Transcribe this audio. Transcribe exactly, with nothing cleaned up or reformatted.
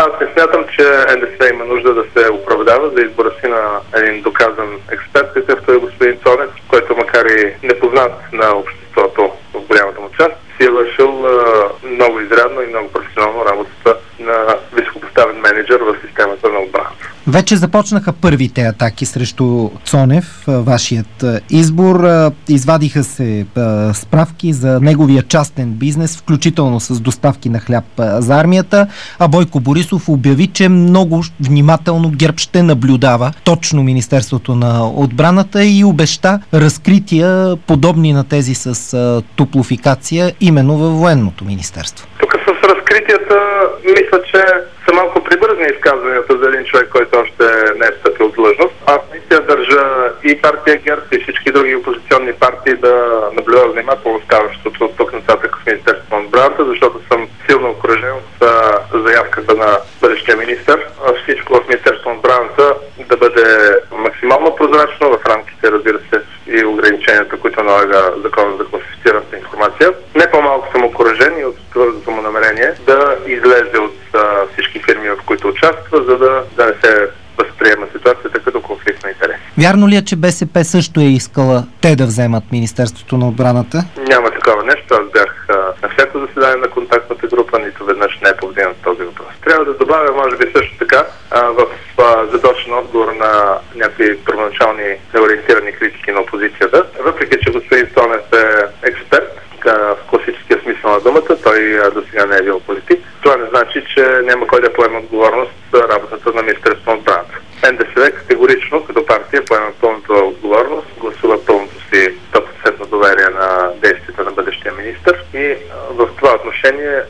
Аз не смятам, че Н Д С има нужда да се оправдава за избора си на един доказан експерт, какъвто е господин Цонев, който макар и непознат на обществото в голямата му част, си е вършил много изрядно и много професионално работата на високопоставен менеджер в системата на отбраната. Вече започнаха първите атаки срещу Цонев, вашият избор. Извадиха се справки за неговия частен бизнес, включително с доставки на хляб за армията, а Бойко Борисов обяви, че много внимателно ГЕРБ ще наблюдава точно Министерството на отбраната и обеща разкрития, подобни на тези с топлофикация, именно във военното министерство. Тук с разкритията мисля, че са малко прибързни изказванията за един човек, който още не е встъпил в длъжност. Аз наистина държа и партия ГЕРБ и всички други опозиционни партии да наблюдават внимателно ставащото от тук нататък в Министерството на отбраната, защото съм силно окружен от заявката на бъдещия министър. Всичко в Министерството на отбраната да бъде максимално прозрачно в рамките, разбира се, и ограниченията, които налага закона за класифицираната информация. Не по-малко съм окружен и от твърдото му намерение да излезе от а, всички фирми, в които участва, за да, да не се възприема ситуацията като конфликт на интерес. Вярно ли е, че Б С П също е искала те да вземат Министерството на отбраната? Няма такова нещо. Аз бях а, на всяко заседание на контактната група, нито веднъж не е повдигнат този въпрос. Трябва да добавя, може би също така, а, в а, задочен отговор на някакви първоначални неориентирани критики на опозицията. Въпреки че господин Цонев е експерт, в класическия смисъл на думата, той до сега не е бил политик. Това не значи, че няма кой да поеме отговорност за работата на Министерството на отбраната. Н Д С категорично, като партия, поема пълната отговорност, гласува пълното си сто процентно доверие на действията на бъдещия министър и в това отношение